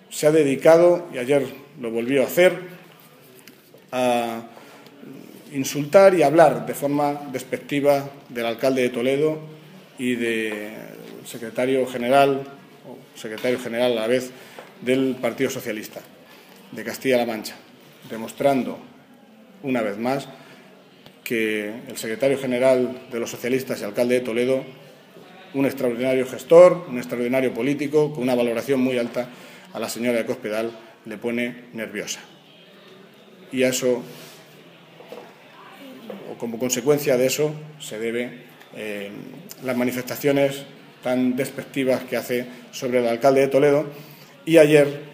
se ha dedicado, y ayer lo volvió a hacer, a insultar y hablar de forma despectiva del alcalde de Toledo y del secretario general a la vez del Partido Socialista de Castilla-La Mancha, demostrando una vez más que el secretario general de los socialistas y alcalde de Toledo, un extraordinario gestor, un extraordinario político, con una valoración muy alta, a la señora de Cospedal le pone nerviosa. Y a eso, o como consecuencia de eso, se debe las manifestaciones tan despectivas que hace sobre el alcalde de Toledo. Y ayer